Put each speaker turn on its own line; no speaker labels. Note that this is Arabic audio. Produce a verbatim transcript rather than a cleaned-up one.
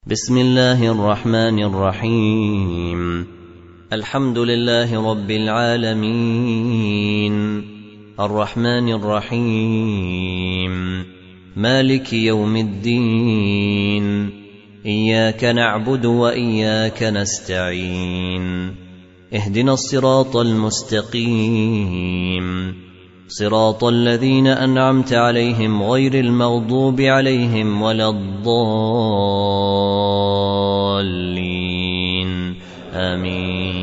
بسم الله الرحمن الرحيم. الحمد لله رب العالمين، الرحمن الرحيم، مالك يوم الدين، إياك نعبد وإياك نستعين، اهدنا الصراط المستقيم، صراط الذين أنعمت عليهم غير المغضوب عليهم ولا الضالين، آمين.